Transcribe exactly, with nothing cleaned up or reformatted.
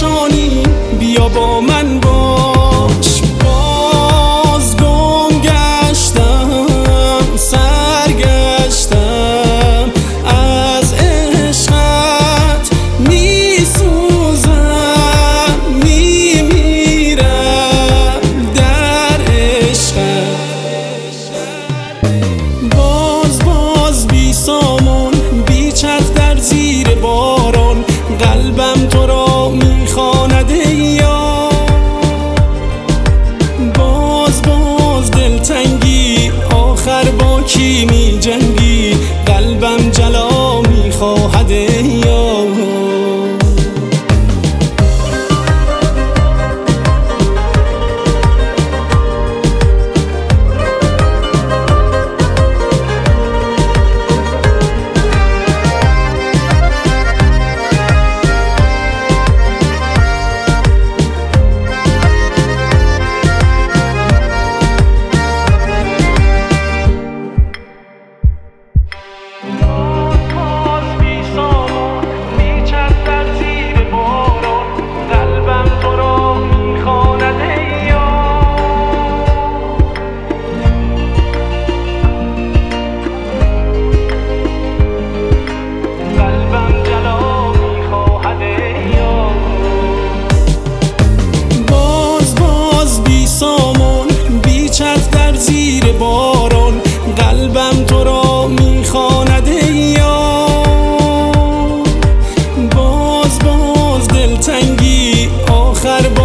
نشانی بیا با من باش. باز گم گشتم سرگشتم از عشقت، می سوزم می میرم در عشقت. باز باز بی سامان بی چرخ در زیر باران، قلبم تو را میخواند ای یار. باز باز دلتنگی آخر با کی می جنگی، قلبم جلا میخواهد ای یار. زیر باران قلبم تو را میخواند ای یار. باز باز دلتنگی آخر با